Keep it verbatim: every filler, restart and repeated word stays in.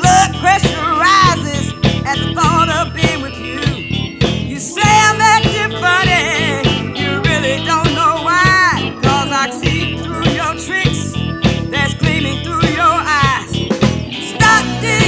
blood pressure rises at the thought of being with